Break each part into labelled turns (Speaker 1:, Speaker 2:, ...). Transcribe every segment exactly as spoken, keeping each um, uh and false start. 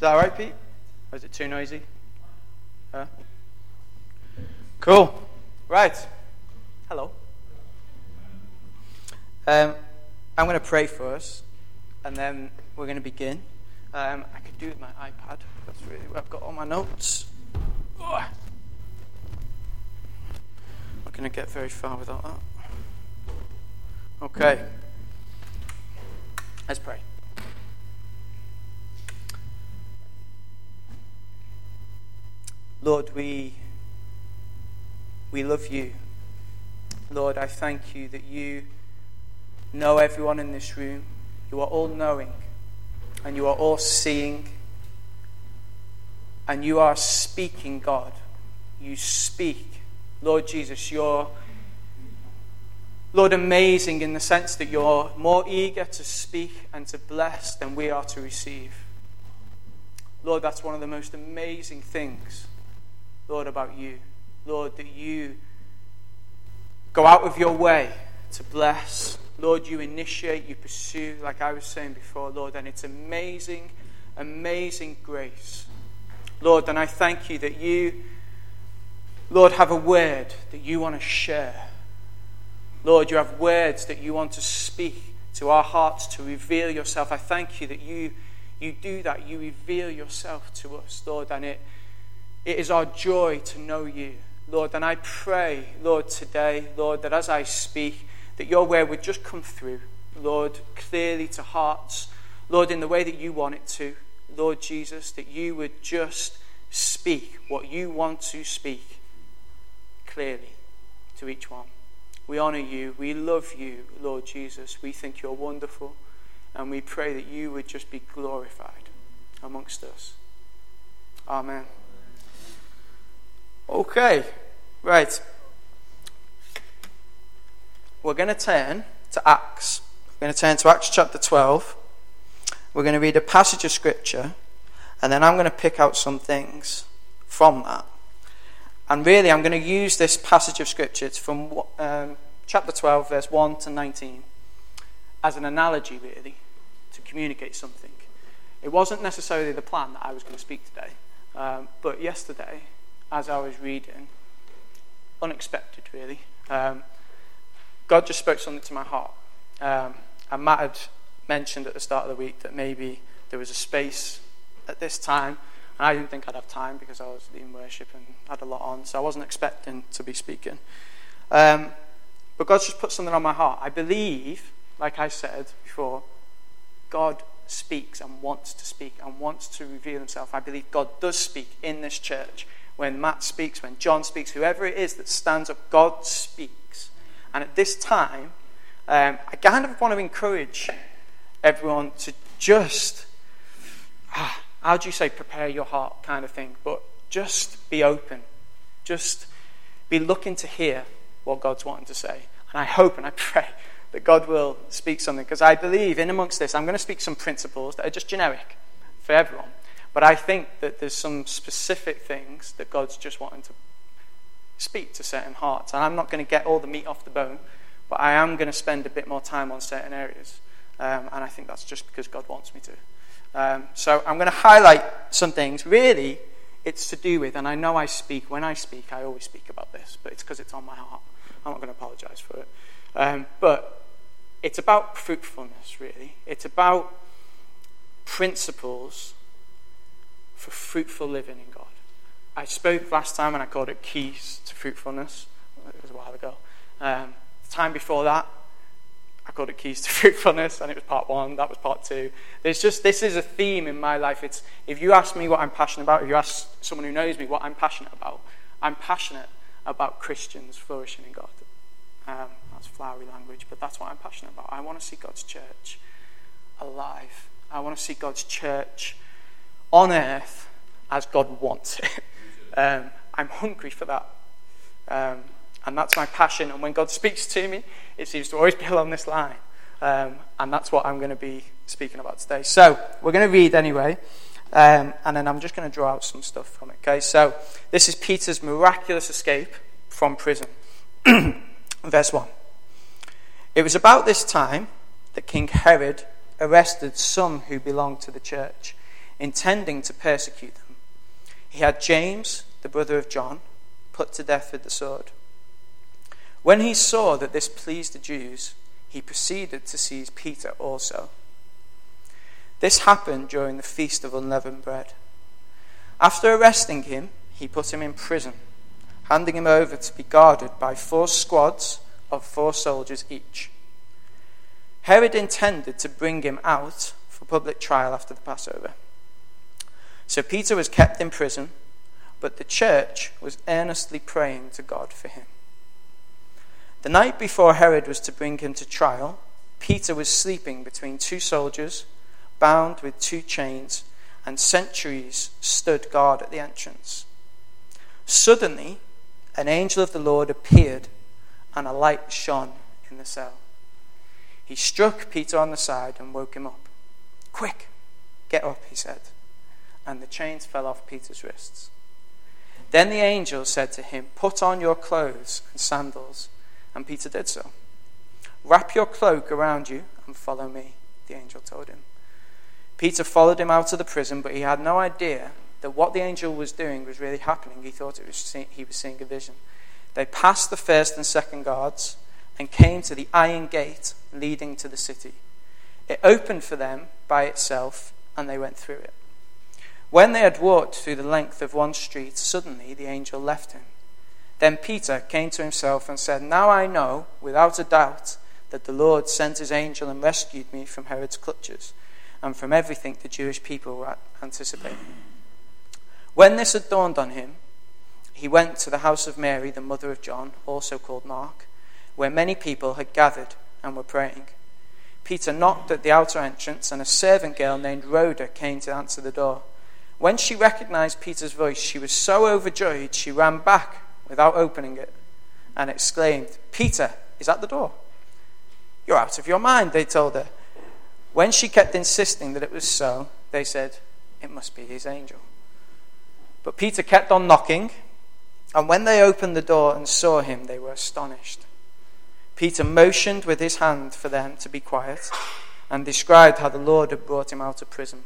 Speaker 1: that all right, Pete? Or is it too noisy? Huh? Cool. Right. Hello. Um, I'm going to pray for us, and then we're going to begin. Um, I could do it with my iPad. That's really where I've got all my notes. Oh. Not going to get very far without that. Okay. Let's pray. Lord, we we love you. Lord, I thank you that you know everyone in this room. You are all knowing, and you are all seeing, and you are speaking, God. You speak. Lord Jesus, you're, Lord, amazing in the sense that you're more eager to speak and to bless than we are to receive. Lord, that's one of the most amazing things, Lord, about you. Lord, that you go out of your way to bless. Lord, you initiate, you pursue, like I was saying before, Lord, and it's amazing, amazing grace. Lord, and I thank you that you, Lord, have a word that you want to share. Lord, you have words that you want to speak to our hearts to reveal yourself. I thank you that you you do that. You reveal yourself to us, Lord, and it it is our joy to know you, Lord. And I pray, Lord, today, Lord, that as I speak, that your word would just come through, Lord, clearly to hearts, Lord, in the way that you want it to, Lord Jesus, that you would just speak what you want to speak clearly to each one. We honor you. We love you, Lord Jesus. We think you're wonderful. And we pray that you would just be glorified amongst us. Amen. Okay. Right. We're going to turn to Acts. We're going to turn to Acts chapter twelve. We're going to read a passage of scripture. And then I'm going to pick out some things from that. And really, I'm going to use this passage of scripture. It's from um, chapter twelve, verse one to nineteen, as an analogy, really, to communicate something. It wasn't necessarily the plan that I was going to speak today. Um, but yesterday, as I was reading, unexpected, really, um, God just spoke something to my heart. Um, and Matt had mentioned at the start of the week that maybe there was a space at this time. And I didn't think I'd have time because I was leading worship and had a lot on. So I wasn't expecting to be speaking. Um, but God's just put something on my heart. I believe, like I said before, God speaks and wants to speak and wants to reveal himself. I believe God does speak in this church. When Matt speaks, when John speaks, whoever it is that stands up, God speaks. And at this time, um, I kind of want to encourage everyone to just... Ah, how do you say prepare your heart kind of thing? But just be open. Just be looking to hear what God's wanting to say. And I hope and I pray that God will speak something. Because I believe in amongst this, I'm going to speak some principles that are just generic for everyone. But I think that there's some specific things that God's just wanting to speak to certain hearts. And I'm not going to get all the meat off the bone. But I am going to spend a bit more time on certain areas. Um, and I think that's just because God wants me to. Um, so I'm going to highlight some things. Really, it's to do with, and I know I speak, when I speak, I always speak about this, but it's because it's on my heart. I'm not going to apologize for it. Um, but it's about fruitfulness, really. It's about principles for fruitful living in God. I spoke last time and I called it keys to fruitfulness. It was a while ago. Um, the time before that, I called it Keys to Fruitfulness, and it was part one, that was part two. There's just, this is a theme in my life. It's, if you ask me what I'm passionate about, if you ask someone who knows me what I'm passionate about, I'm passionate about Christians flourishing in God. Um, that's flowery language, but that's what I'm passionate about. I want to see God's church alive. I want to see God's church on earth as God wants it. Um, I'm hungry for that. Um, And that's my passion. And when God speaks to me, it seems to always be along this line. Um, and that's what I'm going to be speaking about today. So we're going to read anyway. Um, and then I'm just going to draw out some stuff from it. Okay, so this is Peter's miraculous escape from prison. Verse one. It was about this time that King Herod arrested some who belonged to the church, intending to persecute them, he had James, the brother of John, put to death with the sword. When he saw that this pleased the Jews, he proceeded to seize Peter also. This happened during the Feast of Unleavened Bread. After arresting him, he put him in prison, handing him over to be guarded by four squads of four soldiers each. Herod intended to bring him out for public trial after the Passover. So Peter was kept in prison, but the church was earnestly praying to God for him. The night before Herod was to bring him to trial, Peter was sleeping between two soldiers, bound with two chains, and sentries stood guard at the entrance. Suddenly, an angel of the Lord appeared, and a light shone in the cell. He struck Peter on the side and woke him up. "Quick, get up," he said, and the chains fell off Peter's wrists. Then the angel said to him, "Put on your clothes and sandals," and Peter did so. "Wrap your cloak around you and follow me," the angel told him. Peter followed him out of the prison, but he had no idea that what the angel was doing was really happening. He thought it was see- he was seeing a vision. They passed the first and second guards and came to the iron gate leading to the city. It opened for them by itself, and they went through it. When they had walked through the length of one street, suddenly the angel left him. Then Peter came to himself and said, "Now I know, without a doubt, that the Lord sent his angel and rescued me from Herod's clutches and from everything the Jewish people were anticipating." When this had dawned on him, he went to the house of Mary, the mother of John, also called Mark, where many people had gathered and were praying. Peter knocked at the outer entrance, and a servant girl named Rhoda came to answer the door. When she recognized Peter's voice, she was so overjoyed she ran back without opening it and exclaimed, "Peter is at the door." "You're out of your mind," they told her. When she kept insisting that it was so, they said, "It must be his angel." But Peter kept on knocking, and when they opened the door and saw him, they were astonished. Peter motioned with his hand for them to be quiet and described how the Lord had brought him out of prison.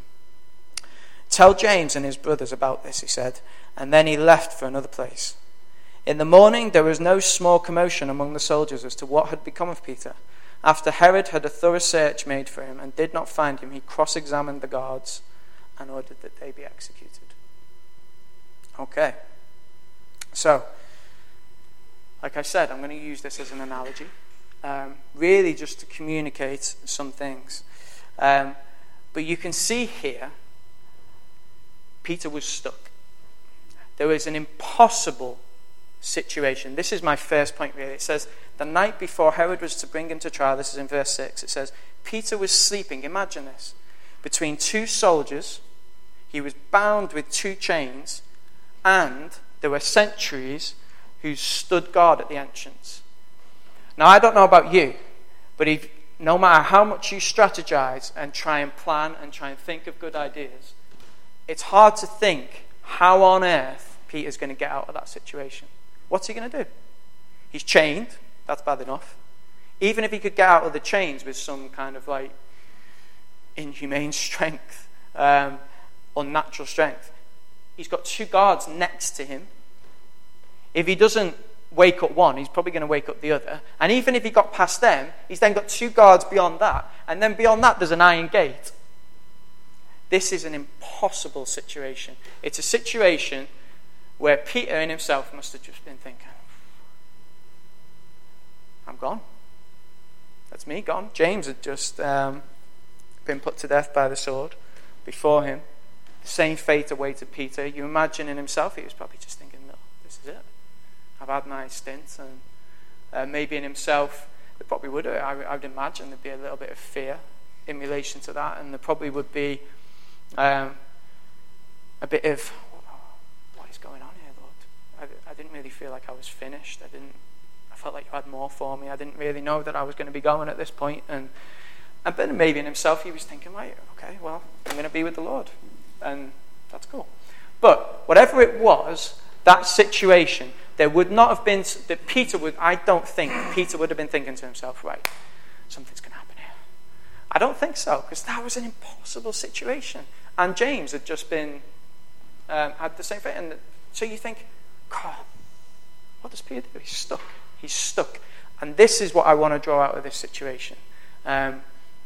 Speaker 1: "Tell James and his brothers about this," he said, and then he left for another place. In the morning there was no small commotion among the soldiers as to what had become of Peter. After Herod had a thorough search made for him and did not find him, he cross-examined the guards and ordered that they be executed. Okay. So, like I said, I'm going to use this as an analogy, um, really just to communicate some things. Um, but you can see here, Peter was stuck. There was an impossible situation. This is my first point, really. It says, the night before Herod was to bring him to trial, this is in verse six, it says, Peter was sleeping, imagine this, between two soldiers. He was bound with two chains, and there were sentries who stood guard at the entrance. Now, I don't know about you, but if no matter how much you strategize and try and plan and try and think of good ideas, it's hard to think how on earth Peter's going to get out of that situation. What's he going to do? He's chained. That's bad enough. Even if he could get out of the chains with some kind of like inhumane strength, um, unnatural strength, he's got two guards next to him. If he doesn't wake up one, he's probably going to wake up the other. And even if he got past them, he's then got two guards beyond that. And then beyond that, there's an iron gate. This is an impossible situation. It's a situation where Peter in himself must have just been thinking, I'm gone. That's me, gone. James had just um, been put to death by the sword before him. The same fate awaited Peter. You imagine in himself, he was probably just thinking, no, this is it. I've had my stint. And uh, maybe in himself, there probably would, I, I would imagine there'd be a little bit of fear in relation to that. And there probably would be um, a bit of, what is going on here, Lord? I, I didn't really feel like I was finished. I didn't. I felt like you had more for me. I didn't really know that I was going to be going at this point. And, and then maybe in himself, he was thinking, right, okay, well, I'm going to be with the Lord. And that's cool. But whatever it was, that situation, there would not have been, that Peter would, I don't think Peter would have been thinking to himself, right, something's going to happen here. I don't think so, because that was an impossible situation. And James had just been, um, had the same thing. And so you think, God, what does Peter do? He's stuck. He's stuck. And this is what I want to draw out of this situation. Um,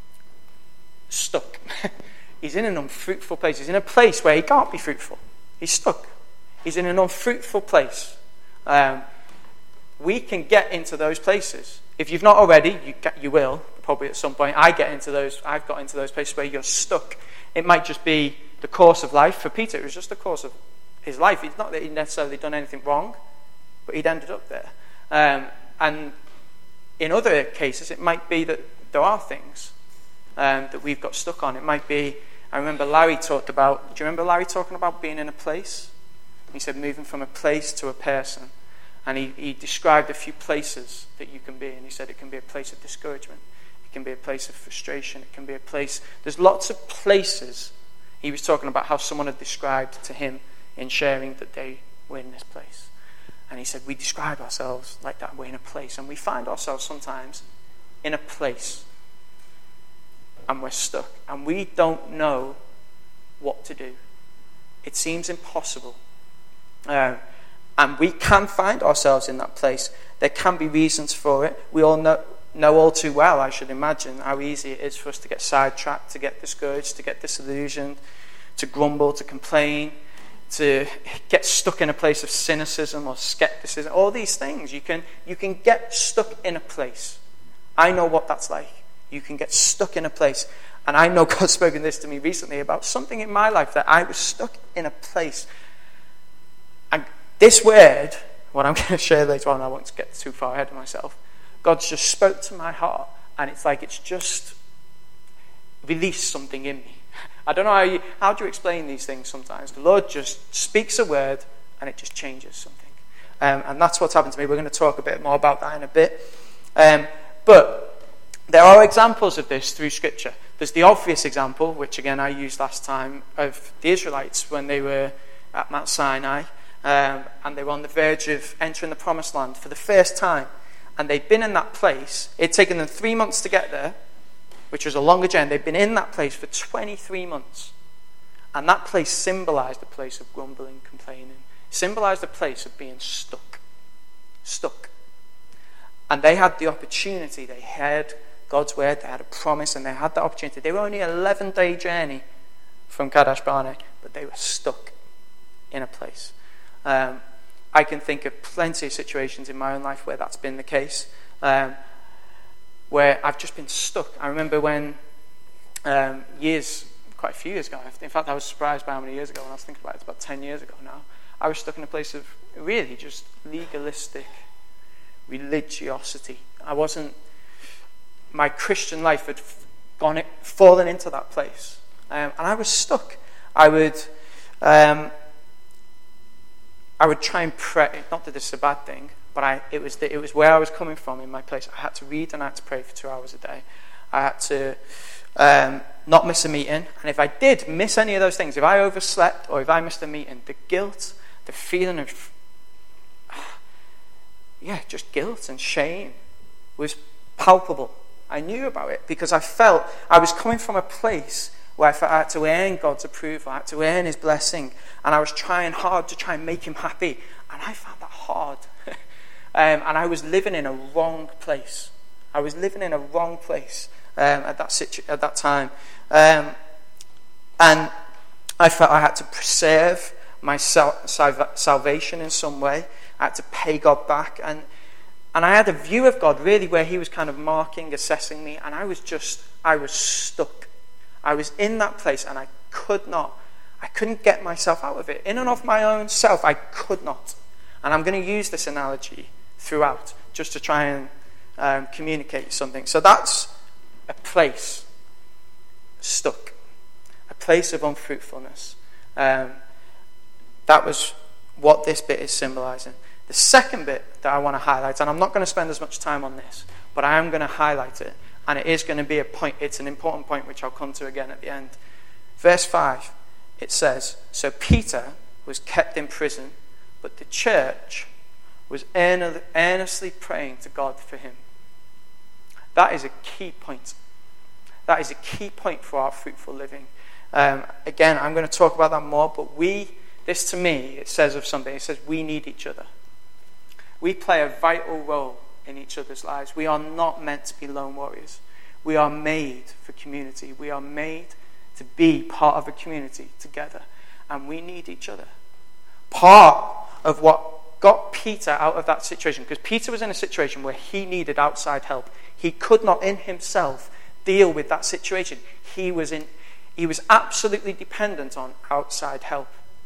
Speaker 1: stuck. He's in an unfruitful place. He's in a place where he can't be fruitful. He's stuck. He's in an unfruitful place. Um, we can get into those places. If you've not already, you get, you will, probably at some point. I get into those, I've got into those places where you're stuck. It might just be the course of life. For Peter, it was just the course of his life. It's not that he'd necessarily done anything wrong, but he'd ended up there. Um, and in other cases, it might be that there are things um, that we've got stuck on. It might be, I remember Larry talked about, do you remember Larry talking about being in a place? He said moving from a place to a person. And he, he described a few places that you can be. And he said it can be a place of discouragement. It can be a place of frustration. It can be a place... There's lots of places. He was talking about how someone had described to him in sharing that they were in this place. And he said, we describe ourselves like that. We're in a place. And we find ourselves sometimes in a place. And we're stuck. And we don't know what to do. It seems impossible. Uh, and we can find ourselves in that place. There can be reasons for it. We all know, know all too well, I should imagine, how easy it is for us to get sidetracked, to get discouraged, to get disillusioned, to grumble, to complain, to get stuck in a place of cynicism or skepticism. All these things. You can, you can get stuck in a place. I know what that's like. You can get stuck in a place. And I know God's spoken this to me recently about something in my life that I was stuck in a place. And this word, what I'm going to share later on, I won't get too far ahead of myself. God's just spoke to my heart, and it's like it's just released something in me. I don't know how you, how do you explain these things sometimes. The Lord just speaks a word, and it just changes something. Um, and that's what's happened to me. We're going to talk a bit more about that in a bit. Um, but there are examples of this through Scripture. There's the obvious example, which again I used last time, of the Israelites when they were at Mount Sinai. Um, and they were on the verge of entering the promised land for the first time. And they'd been in that place. It'd taken them three months to get there, which was a longer journey. They'd been in that place for twenty-three months. And that place symbolized a place of grumbling, complaining. Symbolized a place of being stuck. Stuck. And they had the opportunity. They heard God's word. They had a promise, and they had that opportunity. They were only an eleven-day journey from Kadesh Barnea, but they were stuck in a place. Um, I can think of plenty of situations in my own life where that's been the case, um, where I've just been stuck. I remember when um, years, quite a few years ago, in fact I was surprised by how many years ago when I was thinking about it, it's about ten years ago now, I was stuck in a place of really just legalistic religiosity. I wasn't, my Christian life had gone, it, fallen into that place, um, and I was stuck. I would... Um, I would try and pray, not that this is a bad thing, but I, it was the, it was where I was coming from in my place. I had to read and I had to pray for two hours a day. I had to um, not miss a meeting. And if I did miss any of those things, if I overslept or if I missed a meeting, the guilt, the feeling of, yeah, just guilt and shame was palpable. I knew about it because I felt I was coming from a place where I felt I had to earn God's approval, I had to earn his blessing, and I was trying hard to try and make him happy, and I found that hard. um, and I was living in a wrong place. I was living in a wrong place um, at that situ- at that time. Um, and I felt I had to preserve my sal- sal- salvation in some way. I had to pay God back, and and I had a view of God really where he was kind of marking, assessing me, and I was just, I was stuck. I was in that place and I could not, I couldn't get myself out of it. In and of my own self, I could not. And I'm going to use this analogy throughout just to try and um, communicate something. So that's a place stuck, a place of unfruitfulness. Um, that was what this bit is symbolizing. The second bit that I want to highlight, and I'm not going to spend as much time on this, but I am going to highlight it. And it is going to be a point, it's an important point which I'll come to again at the end. Verse five, it says, so Peter was kept in prison, but the church was earnestly praying to God for him. That is a key point. That is a key point for our fruitful living. Um, again, I'm going to talk about that more, but we, this to me, it says of something, it says we need each other. We play a vital role in each other's lives. We are not meant to be lone warriors. We are made for community. We are made to be part of a community together. And we need each other. Part of what got Peter out of that situation, because Peter was in a situation where he needed outside help. He could not in himself deal with that situation. He was in, he was absolutely dependent on outside help.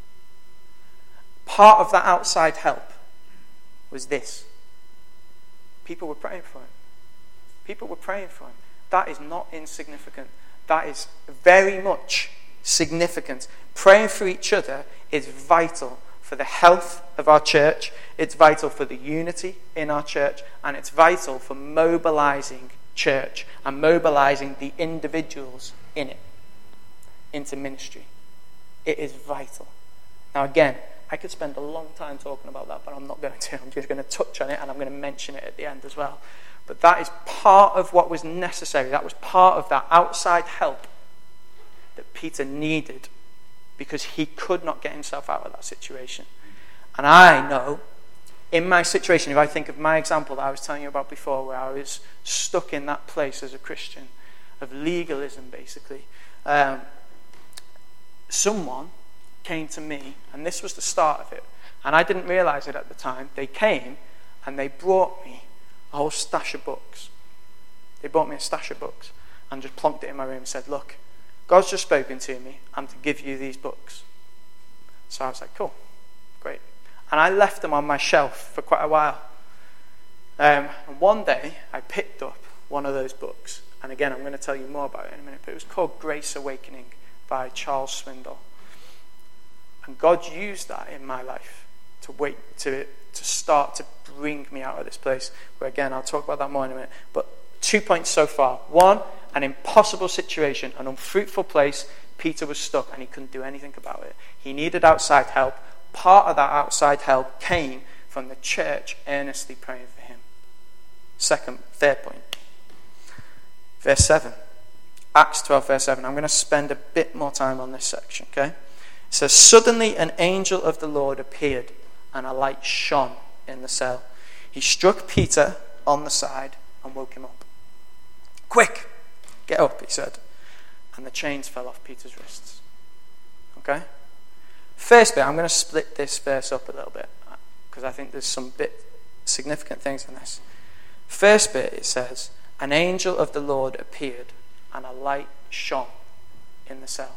Speaker 1: Part of that outside help was this. People were praying for him. People were praying for him. That is not insignificant. That is very much significant. Praying for each other is vital for the health of our church. It's vital for the unity in our church. And it's vital for mobilizing church and mobilizing the individuals in it into ministry. It is vital. Now again, I could spend a long time talking about that, but I'm not going to. I'm just going to touch on it, and I'm going to mention it at the end as well. But that is part of what was necessary. That was part of that outside help that Peter needed, because he could not get himself out of that situation. And I know, in my situation, if I think of my example that I was telling you about before, where I was stuck in that place as a Christian, of legalism basically, um, someone came to me, and this was the start of it, and I didn't realize it at the time. They came and they brought me a whole stash of books. They brought me a stash of books and just plonked it in my room and said, look, God's just spoken to me. I'm to give you these books. So I was like, cool, great. And I left them on my shelf for quite a while. Um, and one day I picked up one of those books, and again I'm going to tell you more about it in a minute, but it was called Grace Awakening by Charles Swindoll. And God used that in my life to wait to to start to bring me out of this place. Where again, I'll talk about that more in a minute. But two points so far. One, an impossible situation, an unfruitful place. Peter was stuck and he couldn't do anything about it. He needed outside help. Part of that outside help came from the church earnestly praying for him. Second, third point. Verse seven. Acts twelve, verse seven. I'm going to spend a bit more time on this section, okay? It says, suddenly an angel of the Lord appeared, and a light shone in the cell. He struck Peter on the side and woke him up. Quick, get up, he said. And the chains fell off Peter's wrists. Okay? First bit, I'm going to split this verse up a little bit, because I think there's some bit significant things in this. First bit, it says, an angel of the Lord appeared, and a light shone in the cell.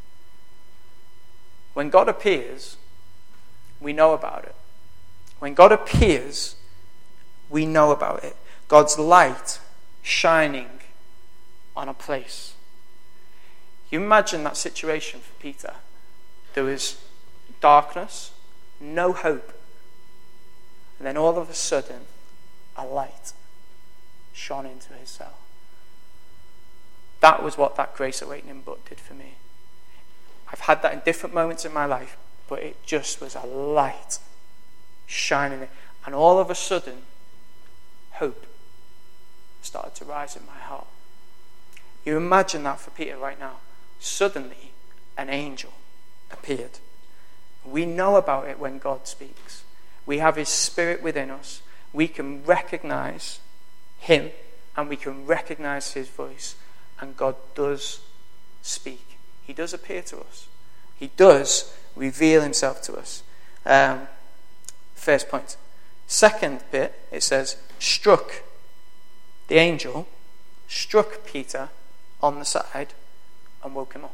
Speaker 1: When God appears, we know about it. When God appears, we know about it. God's light shining on a place. You imagine that situation for Peter. There was darkness, no hope. And then all of a sudden, a light shone into his cell. That was what that Grace Awakening book did for me. I've had that in different moments in my life, but it just was a light shining. And all of a sudden, hope started to rise in my heart. You imagine that for Peter right now. Suddenly, an angel appeared. We know about it when God speaks. We have his spirit within us. We can recognize him, and we can recognize his voice. And God does speak. He does appear to us. He does reveal himself to us. Um, first point. Second bit, it says, struck. The angel struck Peter on the side and woke him up.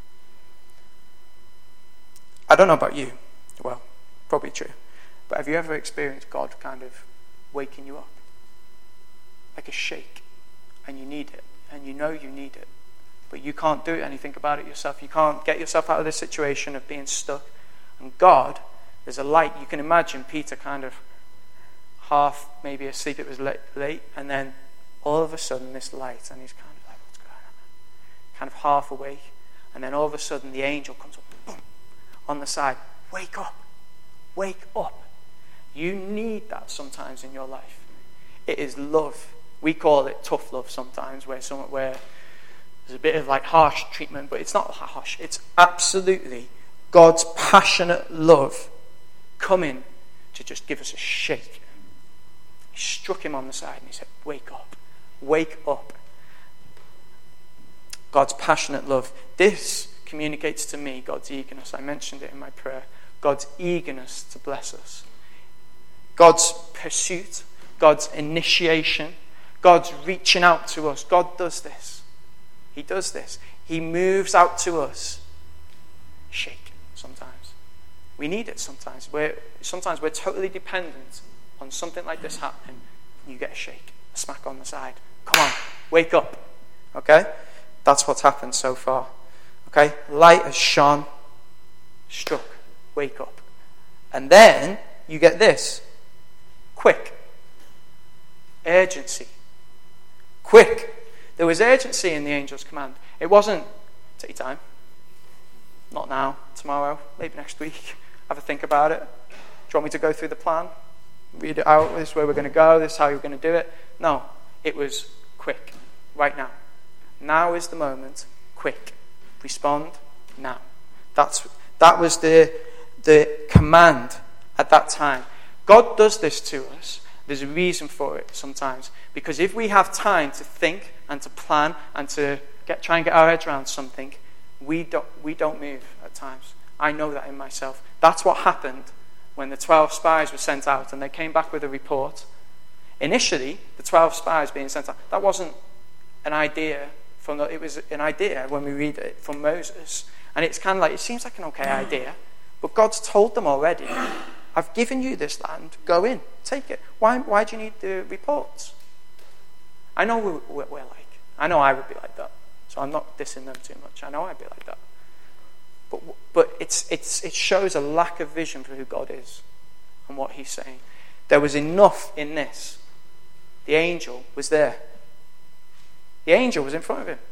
Speaker 1: I don't know about you. Well, probably true. But have you ever experienced God kind of waking you up? Like a shake. And you need it. And you know you need it. But you can't do anything about it yourself. You can't get yourself out of this situation of being stuck. And God, there's a light. You can imagine Peter kind of half maybe asleep. It was late, late. And then all of a sudden this light. And he's kind of like, what's going on? Kind of half awake. And then all of a sudden the angel comes up, boom, on the side. Wake up. Wake up. You need that sometimes in your life. It is love. We call it tough love sometimes, where some, where There's a bit of like harsh treatment, but it's not harsh. It's absolutely God's passionate love coming to just give us a shake. He struck him on the side and he said, wake up, wake up. God's passionate love. This communicates to me God's eagerness. I mentioned it in my prayer. God's eagerness to bless us. God's pursuit, God's initiation, God's reaching out to us. God does this. He does this. He moves out to us. Shake sometimes. We need it sometimes. We're, sometimes we're totally dependent on something like this happening. You get a shake, a smack on the side. Come on, wake up. Okay? That's what's happened so far. Okay? Light has shone, struck, wake up. And then you get this. Quick. Urgency. Quick. There was urgency in the angel's command. It wasn't, take your time. Not now, tomorrow, maybe next week. Have a think about it. Do you want me to go through the plan? Read it out, this is where we're going to go, this is how you're going to do it. No, it was quick, right now. Now is the moment, quick. Respond now. That's that was the the command at that time. God does this to us. There's a reason for it sometimes. Because if we have time to think and to plan and to get try and get our heads around something, we don't we don't move at times. I know that in myself. That's what happened when the twelve spies were sent out and they came back with a report. Initially, the twelve spies being sent out, that wasn't an idea from the, it was an idea when we read it from Moses. And it's kind of like, it seems like an okay idea, but God's told them already, I've given you this land, go in, take it. Why why do you need the reports? I know we're, we're like, I know I would be like that, so I'm not dissing them too much. I know I'd be like that. But but it's it's it shows a lack of vision for who God is and what he's saying. There was enough in this. The angel was there. The angel was in front of him.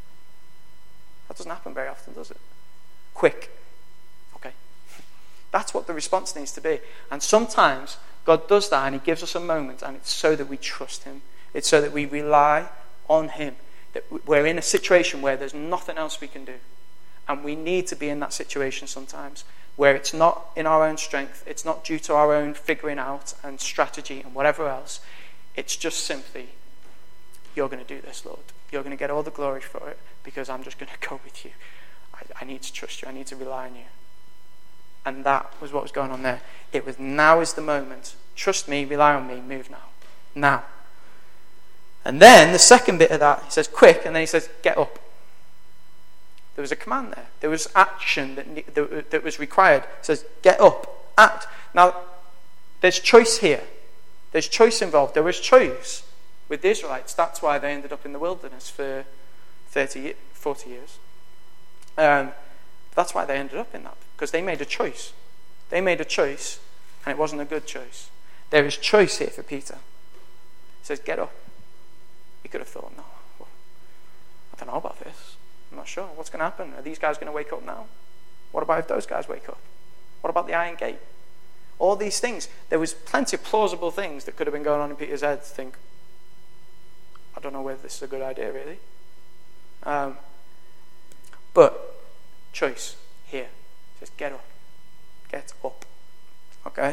Speaker 1: That doesn't happen very often, does it? Quick. Okay. That's what the response needs to be. And sometimes God does that and he gives us a moment, and it's so that we trust him. It's so that we rely on him. That we're in a situation where there's nothing else we can do. And we need to be in that situation sometimes where it's not in our own strength. It's not due to our own figuring out and strategy and whatever else. It's just simply, you're going to do this, Lord. You're going to get all the glory for it because I'm just going to go with you. I, I need to trust you. I need to rely on you. And that was what was going on there. It was, now is the moment. Trust me, rely on me, move now. Now. And then the second bit of that, he says, quick, and then he says, get up. There was a command there. There was action that, that, that was required. It says, get up, act. Now, there's choice here. There's choice involved. There was choice with the Israelites. That's why they ended up in the wilderness for thirty, forty years. Um, that's why they ended up in that, because they made a choice. They made a choice, and it wasn't a good choice. There is choice here for Peter. He says, get up. He could have thought, no, well, I don't know about this. I'm not sure. What's going to happen? Are these guys going to wake up now? What about if those guys wake up? What about the iron gate? All these things. There was plenty of plausible things that could have been going on in Peter's head to think, I don't know whether this is a good idea, really. Um, but choice here. It says, get up. Get up. Okay?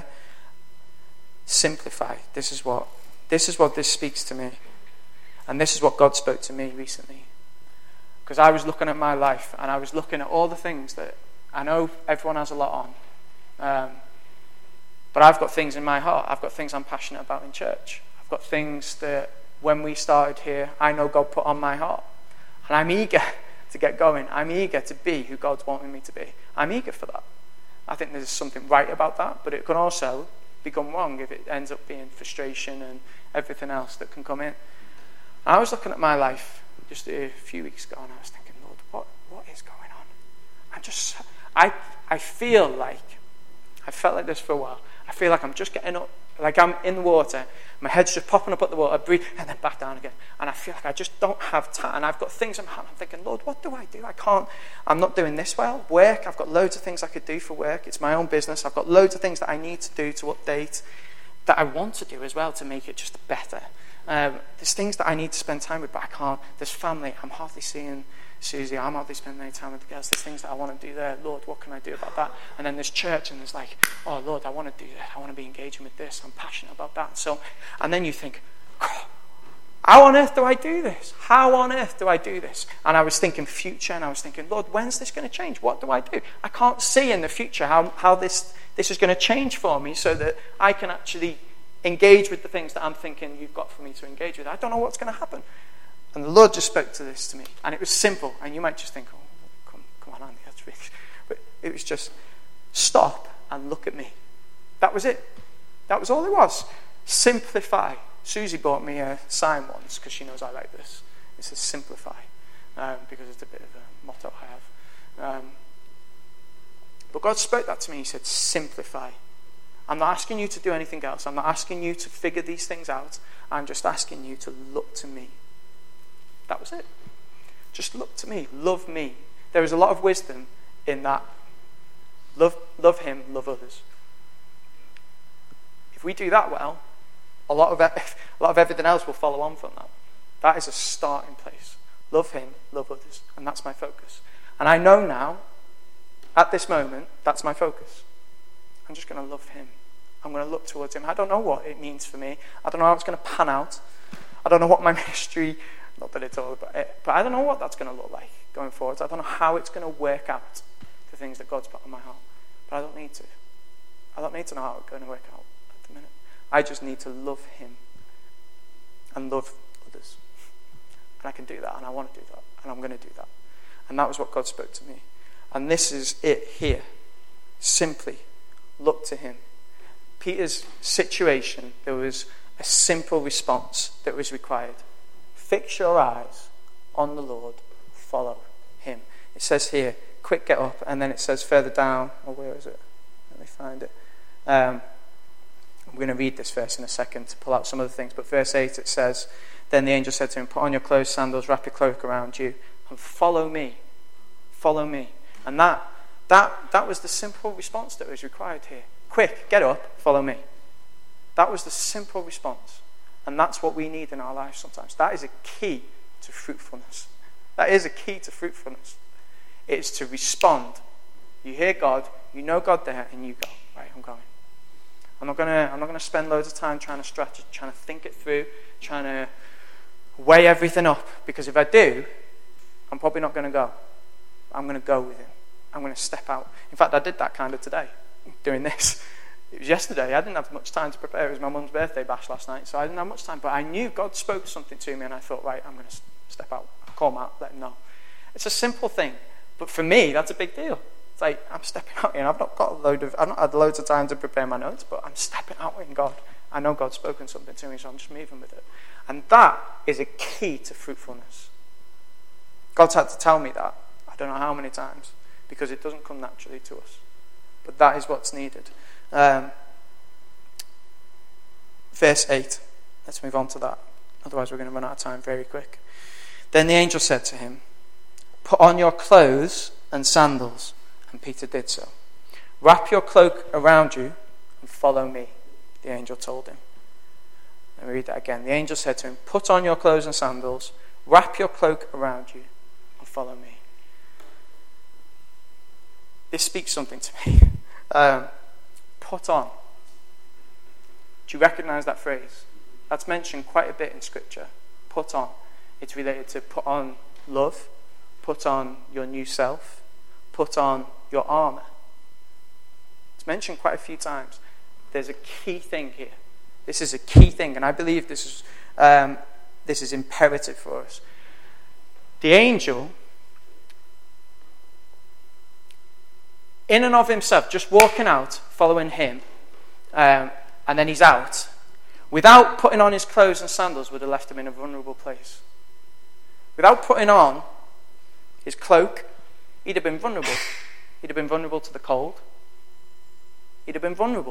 Speaker 1: Simplify. This is what this is what this speaks to me. And this is what God spoke to me recently. Because I was looking at my life and I was looking at all the things that I know everyone has a lot on. Um, but I've got things in my heart. I've got things I'm passionate about in church. I've got things that when we started here, I know God put on my heart. And I'm eager to get going. I'm eager to be who God's wanting me to be. I'm eager for that. I think there's something right about that, but it can also become wrong if it ends up being frustration and everything else that can come in. I was looking at my life just a few weeks ago and I was thinking, Lord, what, what is going on? I'm just, I, I feel like, I felt like this for a while. I feel like I'm just getting up, like I'm in the water. My head's just popping up at the water, I breathe, and then back down again. And I feel like I just don't have time. And I've got things in my hand. I'm thinking, Lord, what do I do? I can't, I'm not doing this well. Work, I've got loads of things I could do for work. It's my own business. I've got loads of things that I need to do to update, that I want to do as well to make it just better. Um, there's things that I need to spend time with, but I can't. There's family. I'm hardly seeing Susie. I'm hardly spending any time with the girls. There's things that I want to do there. Lord, what can I do about that? And then there's church, and there's like, oh, Lord, I want to do that. I want to be engaging with this. I'm passionate about that. So, and then you think, God, how on earth do I do this? How on earth do I do this? And I was thinking future, and I was thinking, Lord, when's this going to change? What do I do? I can't see in the future how, how this, this is going to change for me so that I can actually engage with the things that I'm thinking you've got for me to engage with. I don't know what's going to happen. And the Lord just spoke to this to me. And it was simple. And you might just think, oh, come, come on, Andy, that's really... But it was just, stop and look at me. That was it. That was all it was. Simplify. Susie bought me a sign once because she knows I like this. It says simplify, um, because it's a bit of a motto I have. Um, but God spoke that to me. He said, simplify. I'm not asking you to do anything else. I'm not asking you to figure these things out. I'm just asking you to look to me. That was it. Just look to me. Love me. There is a lot of wisdom in that. Love, love him, love others. If we do that well, a lot of a lot of everything else will follow on from that. That is a starting place. Love him, love others. And that's my focus. And I know now, at this moment, that's my focus. I'm just going to love him. I'm going to look towards him. I don't know what it means for me. I don't know how it's going to pan out. I don't know what my ministry, not that it's all about it, but I don't know what that's going to look like going forward. I don't know how it's going to work out, the things that God's put on my heart. But I don't need to. I don't need to know how it's going to work out at the minute. I just need to love him and love others. And I can do that, and I want to do that, and I'm going to do that. And that was what God spoke to me. And this is it here. Simply look to him. Peter's situation, there was a simple response that was required. Fix your eyes on the Lord, follow him. It says here, quick, get up, and then it says further down, or where is it? Let me find it. Um, I'm going to read this verse in a second to pull out some of the things, but verse eight it says, then the angel said to him, put on your clothes, sandals, wrap your cloak around you, and follow me. Follow me. And that that that was the simple response that was required here. Quick, get up, follow me. That was the simple response. And that's what we need in our lives sometimes. That is a key to fruitfulness. That is a key to fruitfulness. It's to respond. You hear God, you know God there, and you go, right, I'm going. I'm not gonna I'm not gonna spend loads of time trying to stretch it, trying to think it through, trying to weigh everything up, because if I do, I'm probably not gonna go. I'm gonna go with him. I'm gonna step out. In fact, I did that kind of today, doing this. It was yesterday. I didn't have much time to prepare. It was my mum's birthday bash last night, so I didn't have much time. But I knew God spoke something to me, and I thought, right, I'm going to step out. I'll call him out, let him know. It's a simple thing, but for me, that's a big deal. It's like, I'm stepping out here, and I've not got a load of, I've not had loads of time to prepare my notes, but I'm stepping out in God. I know God's spoken something to me, so I'm just moving with it. And that is a key to fruitfulness. God's had to tell me that. I don't know how many times, because it doesn't come naturally to us. But that is what's needed. Um, verse eight. Let's move on to that. Otherwise we're going to run out of time very quick. Then the angel said to him, put on your clothes and sandals. And Peter did so. Wrap your cloak around you and follow me, the angel told him. Let me read that again. The angel said to him, put on your clothes and sandals, wrap your cloak around you and follow me. This speaks something to me. Um, put on. Do you recognize that phrase? That's mentioned quite a bit in Scripture. Put on. It's related to put on love, put on your new self, put on your armor. It's mentioned quite a few times. There's a key thing here. This is a key thing, and I believe this is um, this is imperative for us. The angel, in and of himself, just walking out, following him, um, and then he's out, without putting on his clothes and sandals, would have left him in a vulnerable place. Without putting on his cloak, he'd have been vulnerable. He'd have been vulnerable to the cold. He'd have been vulnerable.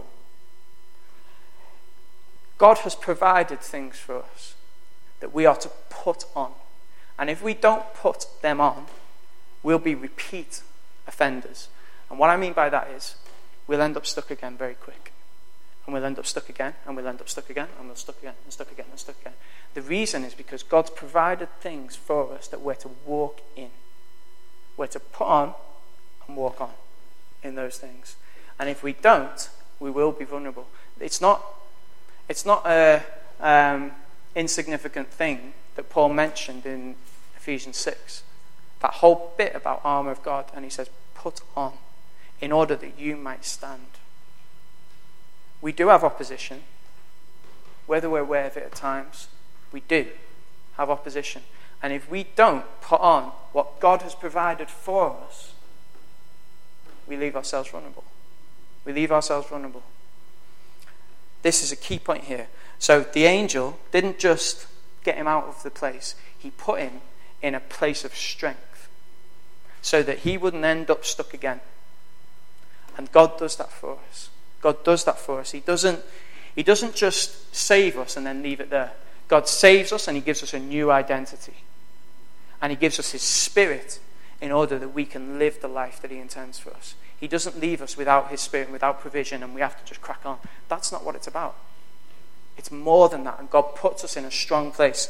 Speaker 1: God has provided things for us that we are to put on. And if we don't put them on, we'll be repeat offenders. And what I mean by that is, we'll end up stuck again very quick. And we'll end up stuck again, and we'll end up stuck again, and we'll stuck again, and stuck again, and stuck again. The reason is because God's provided things for us that we're to walk in. We're to put on and walk on in those things. And if we don't, we will be vulnerable. It's not, it's not a um, insignificant thing that Paul mentioned in Ephesians six. That whole bit about armor of God, and he says, put on, in order that you might stand. We do have opposition, whether we're aware of it at times. We do have opposition. And if we don't put on what God has provided for us, we leave ourselves vulnerable. We leave ourselves vulnerable. This is a key point here. So the angel didn't just get him out of the place. He put him in a place of strength so that he wouldn't end up stuck again. And God does that for us. God does that for us. He doesn't, he doesn't just save us and then leave it there. God saves us and he gives us a new identity. And he gives us his spirit in order that we can live the life that he intends for us. He doesn't leave us without his spirit and without provision and we have to just crack on. That's not what it's about. It's more than that, and God puts us in a strong place.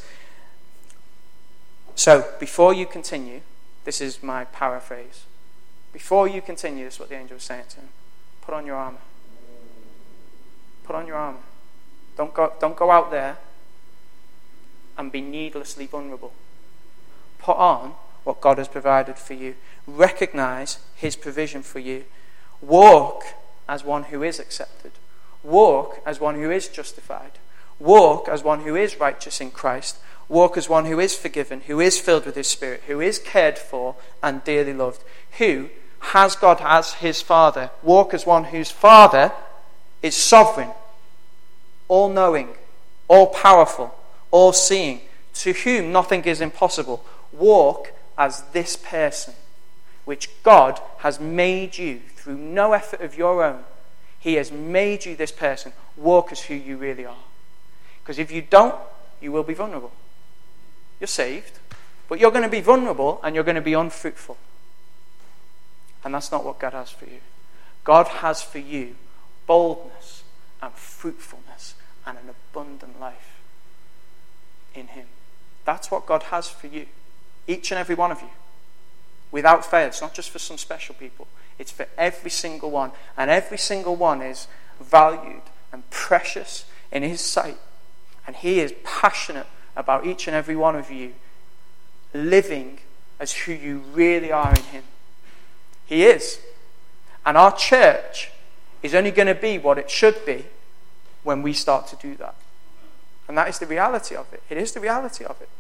Speaker 1: So, before you continue, this is my paraphrase. Before you continue, this is what the angel was saying to him. Put on your armor. Put on your armor. Don't go, don't go out there and be needlessly vulnerable. Put on what God has provided for you. Recognize his provision for you. Walk as one who is accepted. Walk as one who is justified. Walk as one who is righteous in Christ. Walk as one who is forgiven, who is filled with his Spirit, who is cared for and dearly loved, who has God as his Father. Walk as one whose Father is sovereign, all-knowing, all-powerful, all-seeing, to whom nothing is impossible. Walk as this person, which God has made you through no effort of your own. He has made you this person. Walk as who you really are. Because if you don't, you will be vulnerable. You're saved, but you're going to be vulnerable and you're going to be unfruitful. And that's not what God has for you. God has for you boldness and fruitfulness and an abundant life in him. That's what God has for you. Each and every one of you. Without fail. It's not just for some special people. It's for every single one. And every single one is valued and precious in his sight. And he is passionate about each and every one of you living as who you really are in him. He is. And our church is only going to be what it should be when we start to do that. And that is the reality of it. It is the reality of it.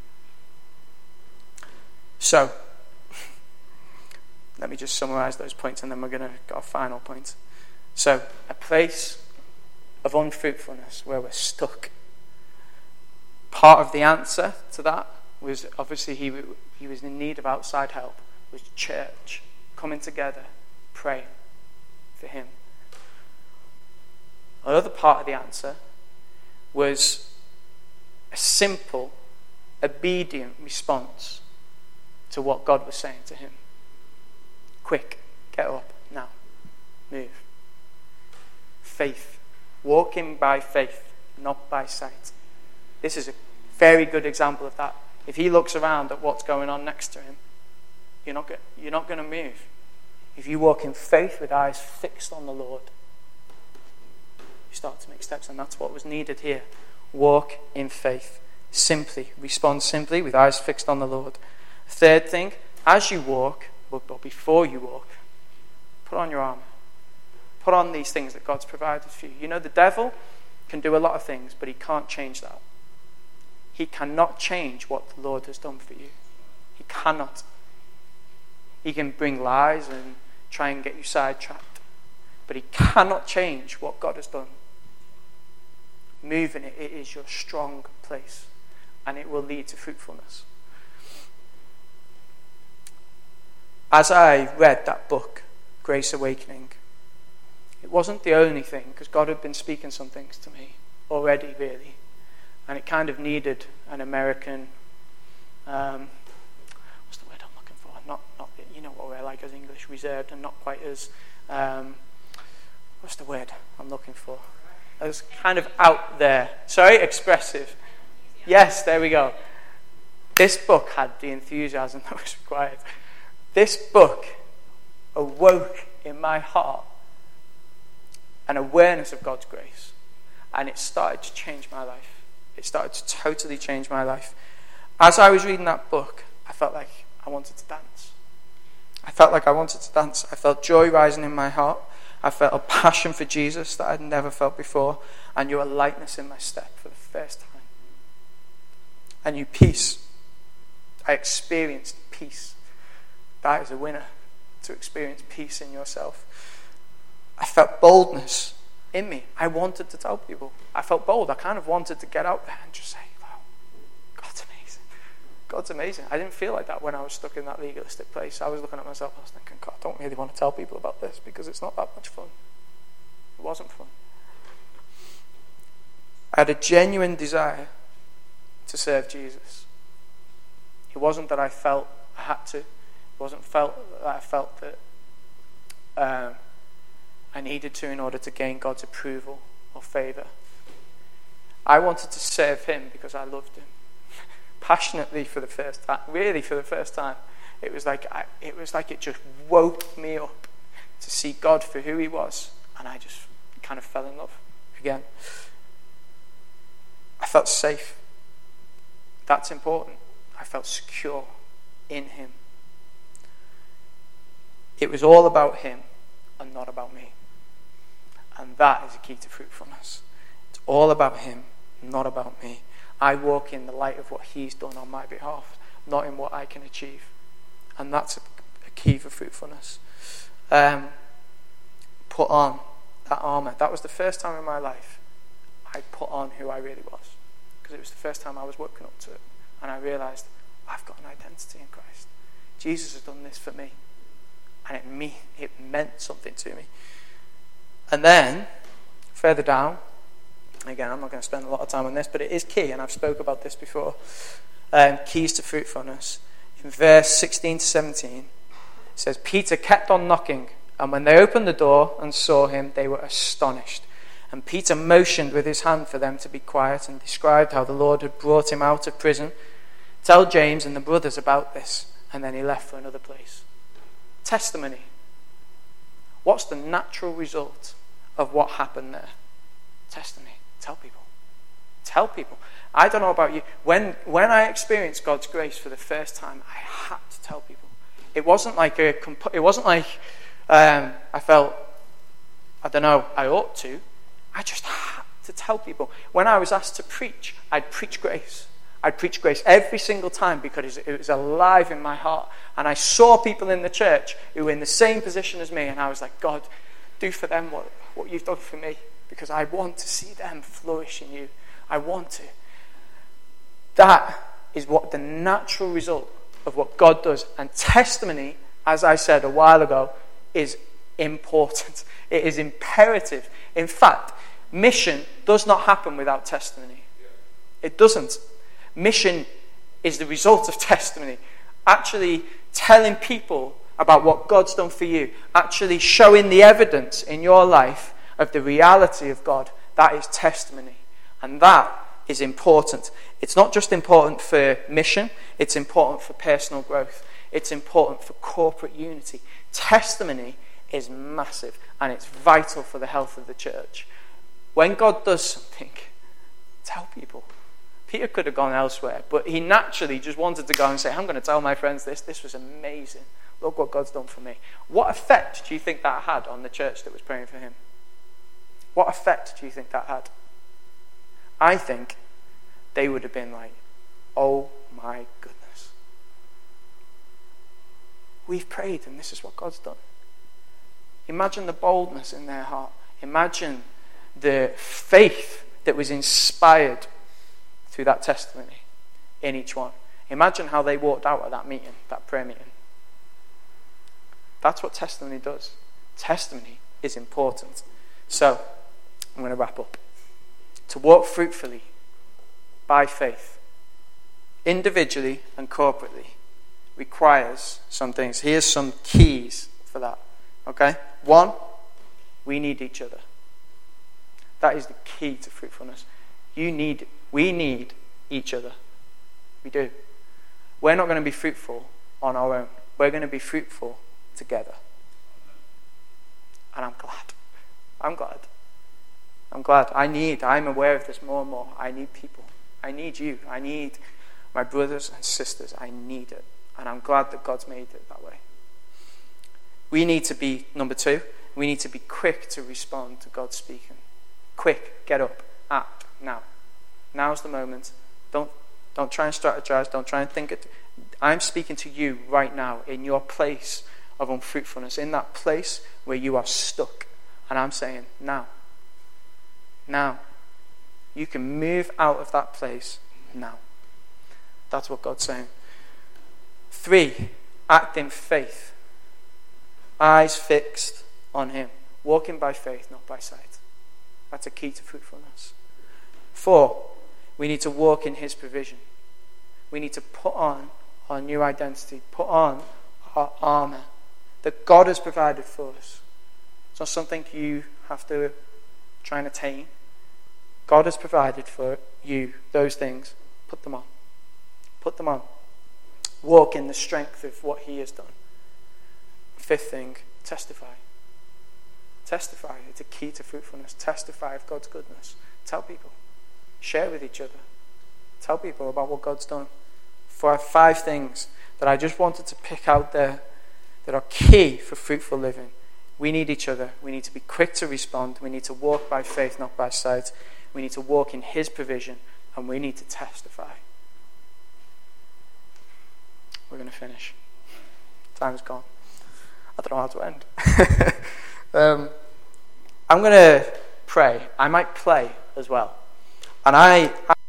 Speaker 1: So, let me just summarize those points and then we're going to get our final point. So, a place of unfruitfulness where we're stuck. Part of the answer to that was obviously he, he was in need of outside help. It was church coming together, praying for him. Another part of the answer was a simple, obedient response to what God was saying to him. Quick, get up, now, move. Faith. Walking by faith, not by sight. This is a very good example of that. If he looks around at what's going on next to him, you're not, you're not going to move. If you walk in faith with eyes fixed on the Lord, you start to make steps, and that's what was needed here. Walk in faith. Simply, respond simply with eyes fixed on the Lord. Third thing, as you walk, but before you walk, put on your armor. Put on these things that God's provided for you. You know, the devil can do a lot of things, but he can't change that. He cannot change what the Lord has done for you. He cannot. He can bring lies and try and get you sidetracked, but he cannot change what God has done. Move in it. It is your strong place, and it will lead to fruitfulness. As I read that book, Grace Awakening, it wasn't the only thing, because God had been speaking some things to me already, really. And it kind of needed an American, um, what's the word I'm looking for? Not, not you know what we're like as English, reserved and not quite as, um, what's the word I'm looking for? I was kind of out there. Sorry, expressive. Yes, there we go. This book had the enthusiasm that was required. This book awoke in my heart an awareness of God's grace. And it started to change my life. It started to totally change my life. As I was reading that book, I felt like I wanted to dance. I felt like I wanted to dance. I felt joy rising in my heart. I felt a passion for Jesus that I'd never felt before. I knew a lightness in my step for the first time. I knew peace. I experienced peace. That is a winner, to experience peace in yourself. I felt boldness in me. I wanted to tell people. I felt bold. I kind of wanted to get out there and just say, wow, God's amazing. God's amazing. I didn't feel like that when I was stuck in that legalistic place. I was looking at myself, I was thinking, God, I don't really want to tell people about this because it's not that much fun. It wasn't fun. I had a genuine desire to serve Jesus. It wasn't that I felt I had to. It wasn't felt that I felt that um, I needed to in order to gain God's approval or favour. I wanted to serve him because I loved him. Passionately for the first time. Really for the first time. It was like I, it was like it just woke me up to see God for who he was. And I just kind of fell in love again. I felt safe. That's important. I felt secure in him. It was all about him and not about me. And that is a key to fruitfulness. It's all about him, not about me. I walk in the light of what he's done on my behalf, not in what I can achieve. And that's a, a key for fruitfulness. Um, put on that armour. That was the first time in my life I put on who I really was. Because it was the first time I was woken up to it. And I realised, I've got an identity in Christ. Jesus has done this for me. And it, me, it meant something to me. And then, further down, again, I'm not going to spend a lot of time on this, but it is key, and I've spoke about this before. Um, keys to fruitfulness. In verse sixteen to seventeen, it says, Peter kept on knocking, and when they opened the door and saw him, they were astonished. And Peter motioned with his hand for them to be quiet and described how the Lord had brought him out of prison. Tell James and the brothers about this. And then he left for another place. Testimony. What's the natural result of what happened there? Testimony. Tell people. Tell people. I don't know about you. When when I experienced God's grace for the first time, I had to tell people. It wasn't like a. It wasn't like um, I felt. I don't know. I ought to. I just had to tell people. When I was asked to preach, I'd preach grace. I'd preach grace every single time because it was alive in my heart. And I saw people in the church who were in the same position as me, and I was like, God, do for them what, what you've done for me, because I want to see them flourish in you. I want to. That is what the natural result of what God does. And testimony, as I said a while ago, is important. It is imperative. In fact, mission does not happen without testimony. It doesn't. Mission is the result of testimony. Actually telling people about what God's done for you. Actually showing the evidence in your life of the reality of God. That is testimony. And that is important. It's not just important for mission. It's important for personal growth. It's important for corporate unity. Testimony is massive. And it's vital for the health of the church. When God does something, tell people. Peter could have gone elsewhere, but he naturally just wanted to go and say, I'm going to tell my friends this. This was amazing. Look what God's done for me. What effect do you think that had on the church that was praying for him? What effect do you think that had? I think they would have been like, oh my goodness. We've prayed and this is what God's done. Imagine the boldness in their heart. Imagine the faith that was inspired through that testimony in each one. Imagine how they walked out of that meeting, that prayer meeting. That's what testimony does. Testimony is important. So, I'm going to wrap up. To walk fruitfully by faith, individually and corporately, requires some things. Here's some keys for that. Okay? One, we need each other. That is the key to fruitfulness. You need, we need each other. We do. We're not going to be fruitful on our own. We're going to be fruitful together. And I'm glad. I'm glad. I'm glad. I need, I'm aware of this more and more. I need people. I need you. I need my brothers and sisters. I need it. And I'm glad that God's made it that way. We need to be, number two, we need to be quick to respond to God speaking. Quick, get up, act, now. Now's the moment. Don't don't try and strategize. Don't try and think it. I'm speaking to you right now in your place of unfruitfulness, in that place where you are stuck. And I'm saying, now. Now. You can move out of that place now. That's what God's saying. Three, act in faith. Eyes fixed on him. Walking by faith, not by sight. That's a key to fruitfulness. Four, we need to walk in his provision. We need to put on our new identity, put on our armour that God has provided for us. It's not something you have to try and attain. God has provided for you those things. Put them on. Put them on. Walk in the strength of what he has done. Fifth thing, testify. Testify. It's a key to fruitfulness. Testify of God's goodness. Tell people. Share with each other. Tell people about what God's done. For five things that I just wanted to pick out there that are key for fruitful living. We need each other. We need to be quick to respond. We need to walk by faith, not by sight. We need to walk in his provision. And we need to testify. We're going to finish. Time's gone. I don't know how to end. um, I'm going to pray. I might play as well. And I...